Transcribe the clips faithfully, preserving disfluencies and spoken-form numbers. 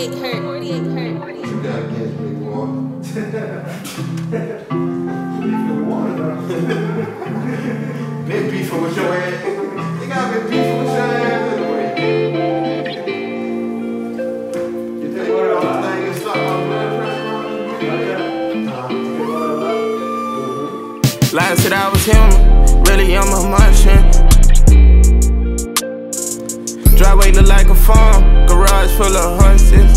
forty-eight hurt, forty-eight hurt. You gotta catch me, boy. Beef with water, though. Been beefing with your ass. You gotta be beefing with your ass anyway. You think one of those things is stop my blood pressure? Lies said I was him, really I'm a Martian. Driveway look like a farm, garage full of horses.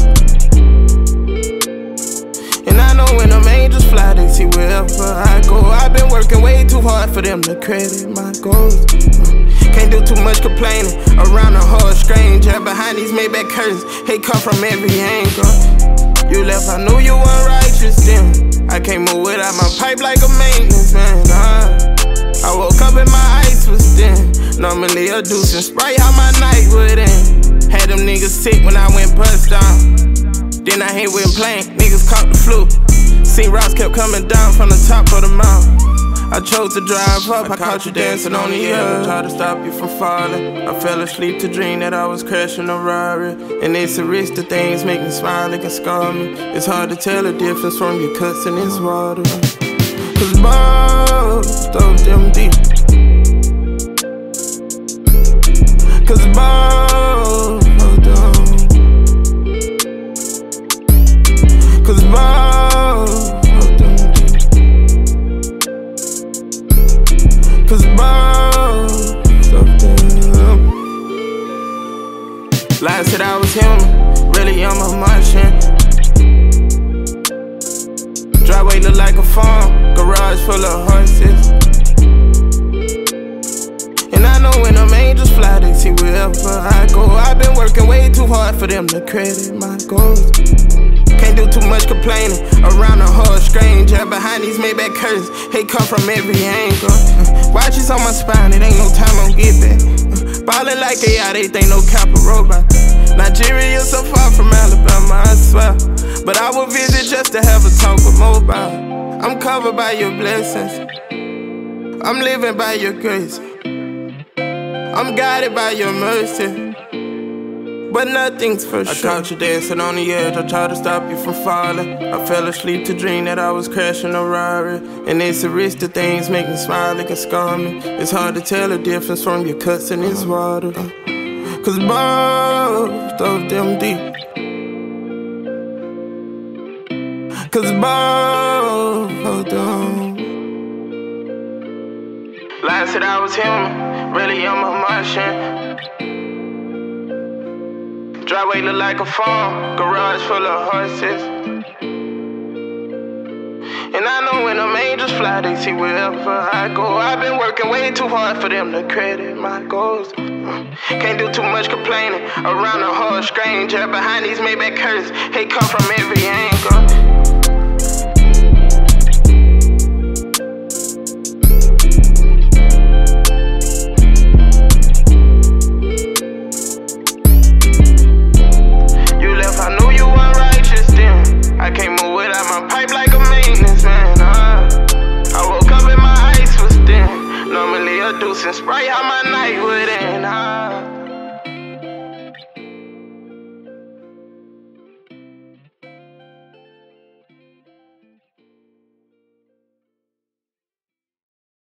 And I know when them angels fly, they see wherever I go. I've been working way too hard for them to credit my goals. Can't do too much complaining around a whole stranger. Behind these Maybach curtains, hate come from every angle. You left, I knew you weren't righteous then. I can't move without my pipe like a maintenance man. Uh, I woke up and my ice was thin. Normally a deuce and Sprite how my night would end. Had them niggas sick when I went bust down. Then I hit with playing, niggas caught the flu. Seen rocks kept coming down from the top of the mountain. I chose to drive up, I, I caught you dancing on the edge. Tried to stop you from falling. I fell asleep to dream that I was crashing a Rari. And it's a risk that things make me smile, they can scar me. It's hard to tell the difference from your cuts in this water. Cause both of them deep. Cause both of them. Cause both of them deep. Cause both of them. Lies said I was him, really I'm a Martian. Driveway look like a farm, garage full of horses. And I know when them angels fly, they see wherever I go. I've been working way too hard for them to credit my goals. Can't do too much complaining around a whole stranger. Behind these Maybach curtains, hate come from every angle. uh, Watches on my spine, it ain't no time on get back. uh, Ballin' like A I, they think no cap a robot. Nigeria so far from Alabama, I swear. But I will visit just to have a talk with mobile. I'm covered by your blessings, I'm living by your grace, I'm guided by your mercy, but nothing's for sure. I caught you dancing on the edge, I tried to stop you from falling. I fell asleep to dream that I was crashing a Rari. And it's a risk that things make me smile, they can scar me. It's hard to tell the difference from your cuts in this water. Cause both of them deep. Cause both of them. Lies said I was him, really I'm a Martian. Driveway look like a farm, garage full of horses. And I know when them angels fly, they see wherever I go. I've been working way too hard for them to credit my goals. Can't do too much complaining around a whole stranger. Behind these Maybach curtains, hate come from every angle. I can't move without my pipe like a maintenance man. uh, I woke up and my ice was thin. Normally a deuce and Sprite how my night would end. uh.